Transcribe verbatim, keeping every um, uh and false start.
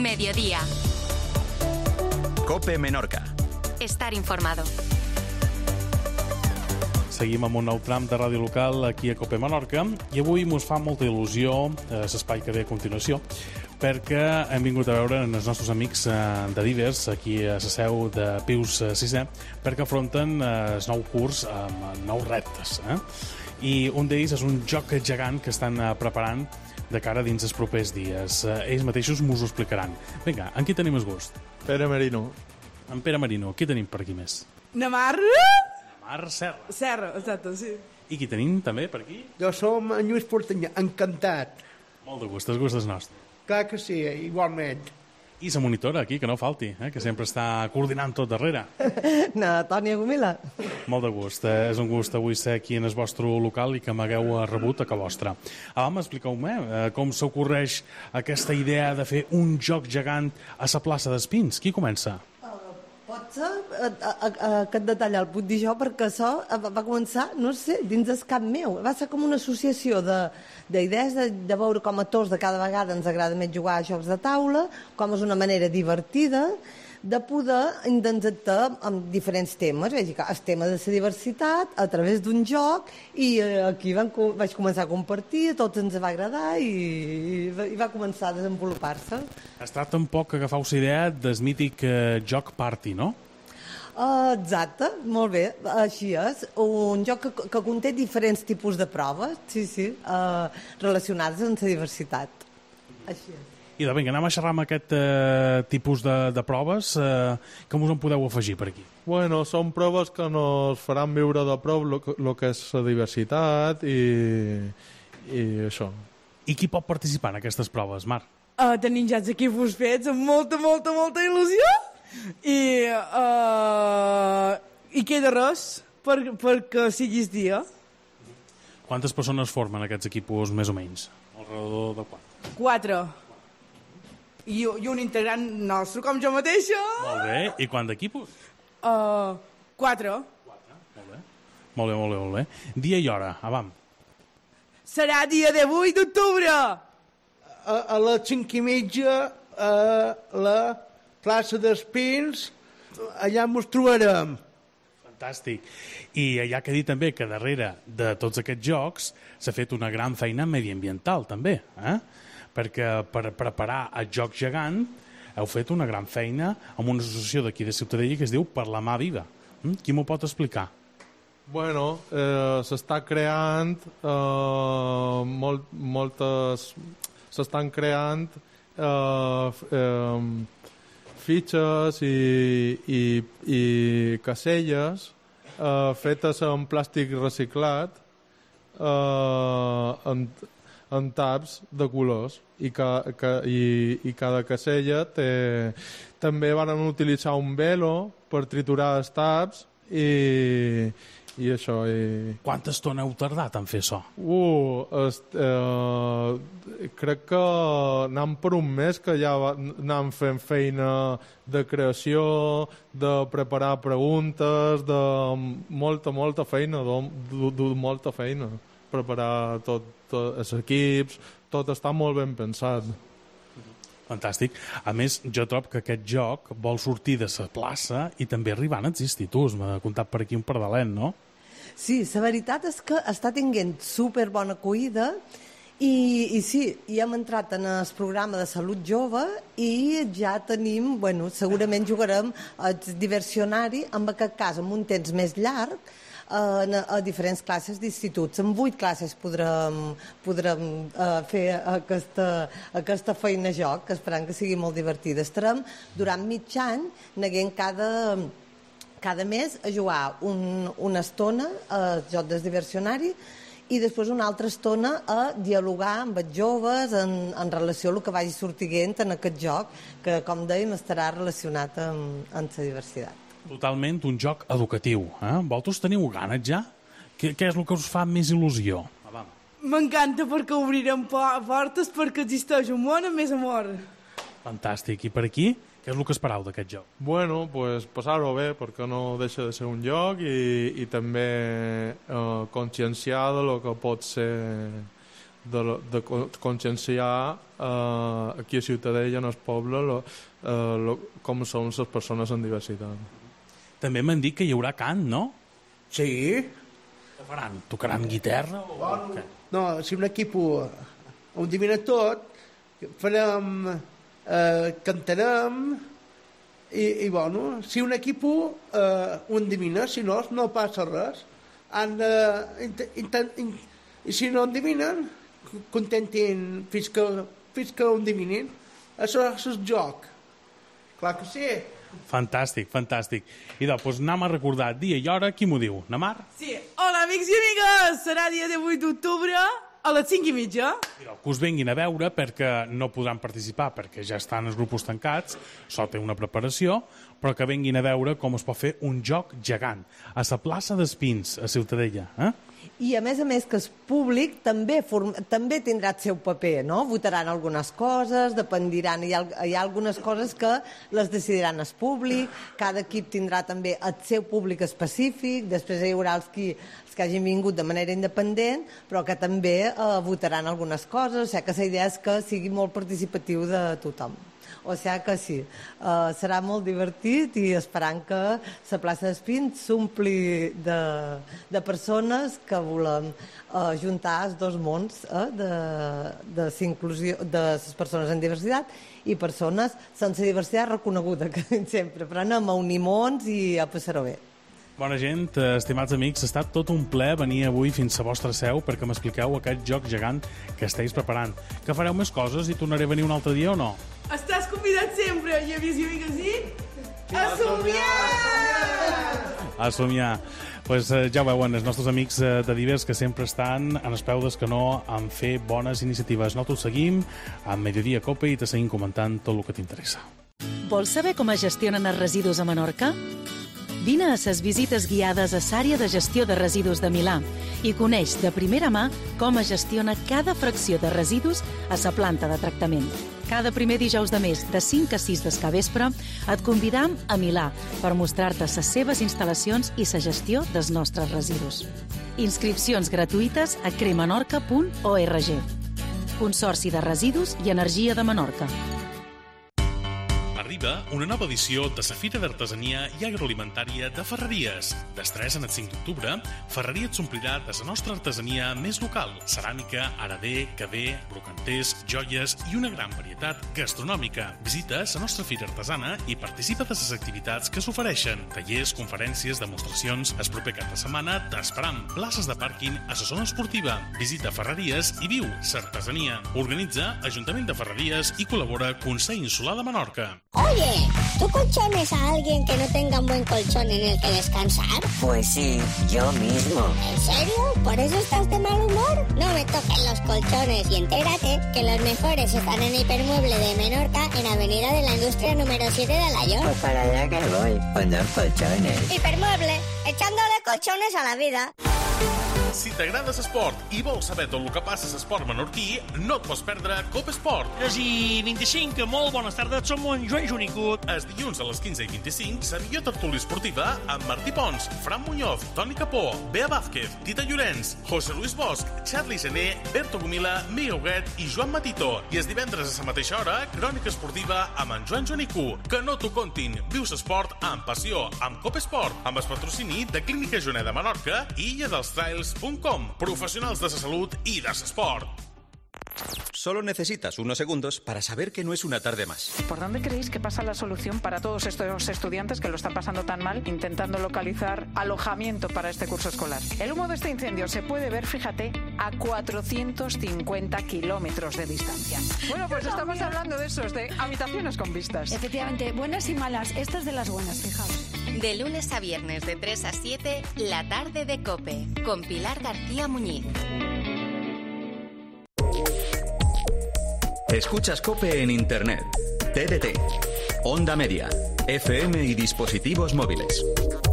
Mediodía. COPE Menorca. Estar informado. Seguim amb un nou tram de ràdio local aquí a COPE Menorca i avui mos fa molta il·lusió eh, l'espai que ve a continuació, perquè hem vingut a veure els nostres amics eh, de Divers aquí a la seu de Pius sisè, perquè afronten eh, el nou curs amb nous reptes, eh? I un d'ells és un joc gegant que estan eh, preparant de cara dins els propers dies. Eh, ells mateixos mos ho explicaran. Vinga, en qui tenim el gust? Pere Merino. En Pere Merino. Qui tenim per aquí més? Namar... Namar Serra. Serra, exacte, sí. I qui tenim també per aquí? Jo som en Lluís Portanyà, encantat. Molt de gust, el gust és nostre. Clar que sí, igualment. I la monitora aquí, que no falti, eh? Que sempre està coordinant tot darrere. Na Tònia Gomila. Molt de gust, eh? És un gust avui ser aquí en el vostre local i que m'hagueu rebut a ca vostra. Abans, expliqueu-me eh, com s'ocorreix aquesta idea de fer un joc gegant a la plaça d'Espins. Qui comença? Pot ser a, a, a, aquest detall el puc dir jo, perquè això va, va començar, no sé, dins del cap meu. Va ser com una associació d'idees de, de, de veure com a tots de cada vegada ens agrada més jugar a jocs de taula, com és una manera divertida de poder intentar amb diferents temes. Vaig dir que el tema de la diversitat a través d'un joc, i aquí van, vaig començar a compartir, a tots ens va agradar i, i, i va començar a desenvolupar-se. Ha estat un poc que agafau la idea del mític eh, joc party, no? Uh, exacte, molt bé, així és. Un joc que, que conté diferents tipus de proves, sí, sí, uh, relacionades amb la diversitat. Així és. I de vinga, anem a xerrar amb aquest eh, tipus de, de proves. Eh, com us en podeu afegir per aquí? Bueno, són proves que nos faran viure de prop el que és la diversitat i, i això. I qui pot participar en aquestes proves, Mar? Uh, tenim ja els equips fets amb molta, molta, molta il·lusió i, uh, i queda res per, perquè siguis dia. Quantes persones formen aquests equips més o menys? Alrededor de quant? Quatre. I, i un integrant nostre, com jo mateixa. Molt bé. I quant d'equipos? Uh, quatre. Quatre, molt bé. Molt bé, molt bé, molt bé. Dia i hora, avam. Serà dia de vuit d'octubre. A, a les cinc i mitja a la plaça d'Espins, allà ens trobarem. Fantàstic. I ja que dir també que darrere de tots aquests jocs s'ha fet una gran feina mediambiental, també, eh? Perquè per preparar el joc gegant heu fet una gran feina amb una associació d'aquí de Ciutadella que es diu Per la Mà Viva. Mm? Qui m'ho pot explicar? Bueno, eh, s'està creant eh, molt, moltes... s'estan creant eh, eh, fitxes i, i, i caselles eh, fetes amb plàstic reciclat eh, en, en taps de colors i, ca, ca, i, i cada casella té... també van utilitzar un velo per triturar els taps i, i això i... Quanta estona heu tardat en fer això? Uh, est, eh, crec que anem per un mes que ja va, anem fent feina de creació, de preparar preguntes, de molta, molta feina, de, de molta feina preparar tot, tot els equips, tot està molt ben pensat. Fantàstic. A més, jo trobo que aquest joc vol sortir de la plaça i també arribant als instituts. M'ha contat per aquí un pardalet, no? Sí, la veritat és que està tinguent super bona acollida i, i sí, hi hem entrat en el programa de salut jove i ja tenim, bueno, segurament jugarem al diversionari, en aquest cas amb un temps més llarg, A, a diferents classes d'instituts. En vuit classes podrem, podrem uh, fer aquesta, aquesta feina joc, que esperem que sigui molt divertida. Estarem durant mig any neguent cada, cada mes a jugar un, una estona a joc del diversionari i després una altra estona a dialogar amb els joves en, en relació a el que vagi sortint en aquest joc, que, com dèiem, estarà relacionat amb, amb la diversitat. Totalment un joc educatiu. Eh? Vosaltres teniu ganes ja? Què, què és el que us fa més il·lusió? M'encanta perquè obrirem portes perquè existeix un món amb més amor. Fantàstic. I per aquí, què és el que esperau d'aquest joc? Bueno, pues passar-ho bé, perquè no deixa de ser un joc i, i també eh, conscienciar de lo que pot ser de, de conscienciar eh, aquí a Ciutadella, en el poble, lo, eh, lo, com són les persones amb diversitat. També m'han dit que hi haurà cant, no? Sí. Què faran? Tocaran guitarra? O... Bueno, no, si un equip ho, ho endevina tot, farem, eh, cantarem, i, i bueno, si un equip ho, eh, ho endevina, si no, no passa res. Han de, intent, in, i si no endevinen, contentin fins que, fins que ho endevinin. Això és el joc. Clar que sí. Fantàstic, fantàstic. I doncs anem a recordar dia i hora. Qui m'ho diu? Namar? Sí. Hola, amics i amigues! Serà dia divuit d'octubre a les cinc i mitja. Mira, que us venguin a veure perquè no podran participar perquè ja estan els grups tancats, sol té una preparació, però que venguin a veure com es pot fer un joc gegant a la plaça d'Espins, a Ciutadella. Eh? I, a més a més, que el públic també, form... també tindrà el seu paper, no? Votaran algunes coses, dependiran... Hi ha, hi ha algunes coses que les decidiran el públic, cada equip tindrà també el seu públic específic, després hi haurà els, qui, els que hagin vingut de manera independent, però que també eh, votaran algunes coses, o sigui que la idea és que sigui molt participatiu de tothom. O sigui que sí, uh, serà molt divertit i esperant que la plaça d'Espins s'ompli de, de persones que volem uh, juntar els dos mons eh, de, de, inclusió, de les persones en diversitat i persones sense diversitat reconeguda, que sempre, però anem a unir mons i a passar-ho bé. Bona gent, estimats amics, ha estat tot un plaer venir avui fins a vostra seu perquè m'expliqueu aquest joc gegant que esteu preparant. Que fareu més coses i tornaré a venir un altre dia o no? Estàs convidat sempre, i amics i amigues, i... A somiar! A somiar. Pues, eh, ja ho veuen, els nostres amics eh, de Divers que sempre estan en els peu del canó en fer bones iniciatives. Nosaltres seguim amb Mediodía Cope i te seguim comentant tot el que t'interessa. Vols saber com es gestionen els residus a Menorca? Vine a ses visites guiades a l'àrea de gestió de residus de Milà i coneix de primera mà com es gestiona cada fracció de residus a la planta de tractament. Cada primer dijous de mes, de cinc a sis del capvespre, et convidam a Milà per mostrar-te les seves instal·lacions i la gestió dels nostres residus. Inscripcions gratuïtes a cremenorca punt org. Consorci de Residus i Energia de Menorca. Arriba una nova edició de la Fira d'Artesania i Agroalimentària de Ferreries. Des tres al cinc d'octubre, Ferreries s'omplirà de la nostra artesania més local. Ceràmica, arader, cader, brocanters, joies i una gran varietat gastronòmica. Visita la nostra fira artesana i participa de les activitats que s'ofereixen. Tallers, conferències, demostracions. El proper cap de setmana t'esperam places de pàrquing a la zona esportiva. Visita Ferreries i viu l'artesania. Organitza Ajuntament de Ferreries i col·labora Consell Insular de Menorca. Oye, ¿tú colchones a alguien que no tenga un buen colchón en el que descansar? Pues sí, yo mismo. ¿En serio? ¿Por eso estás de mal humor? No me toquen los colchones y entérate que los mejores están en Hipermueble de Menorca, en Avenida de la Industria número siete de Alayón. Pues para allá que voy, con dos colchones. Hipermueble, echándole colchones a la vida. Si t'agrada l'esport i vols saber tot el que passa a l'esport menorquí, no et pots perdre Cop Esport. tres i vint-i-cinc, molt bones tardes, som en Joan Junicut. Els dilluns a les quinze i vint-i-cinc, la millor tertúlia esportiva amb Martí Pons, Fran Muñoz, Toni Capó, Bea Vázquez, Tita Llorenç, José Luis Bosch, Charlie Gené, Berto Gomila, Miguel Huguet i Joan Matito. I els divendres a la mateixa hora, crònica esportiva amb en Joan Jonicu. Que no t'ho contin. Vius esport amb passió, amb Cop Esport, amb el patrocini de Clínica Joné de Menorca i Illa dels Trails punt com, profesionals de la salut i de l'esport. Solo necesitas unos segundos para saber que no es una tarde más. ¿Por dónde creéis que pasa la solución para todos estos estudiantes que lo están pasando tan mal intentando localizar alojamiento para este curso escolar? El humo de este incendio se puede ver, fíjate, a cuatrocientos cincuenta kilómetros de distancia. Bueno, pues estamos hablando de esos, de habitaciones con vistas. Efectivamente, buenas y malas. Esta es de las buenas, fijaos. De lunes a viernes de tres a siete, La Tarde de COPE, con Pilar García Muñiz. Escuchas COPE en Internet, T D T, Onda Media, F M y dispositivos móviles.